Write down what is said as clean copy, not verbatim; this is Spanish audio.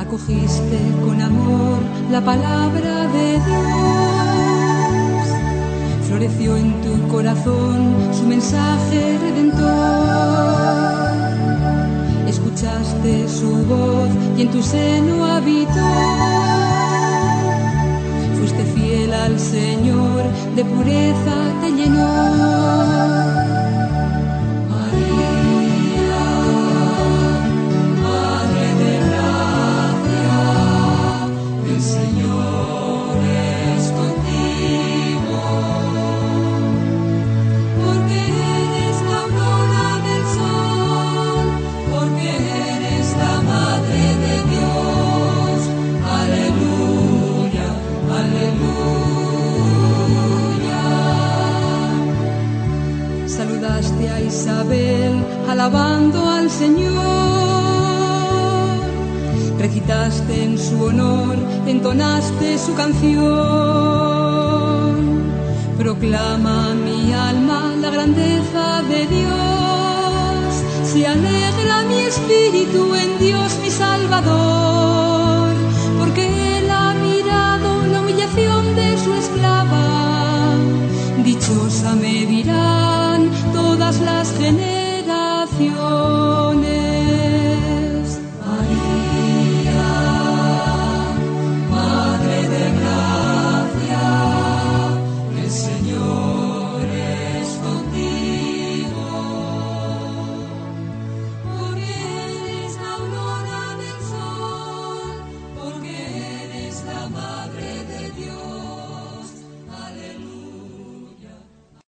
Acogiste con amor la palabra de Dios, floreció en tu corazón su mensaje redentor. Escuchaste su voz y en tu seno habitó. Fuiste fiel al Señor, de pureza te llenó. Saludaste a Isabel alabando al Señor, recitaste en su honor, entonaste su canción. Proclama mi alma la grandeza de Dios, se alegra mi espíritu en Dios mi Salvador.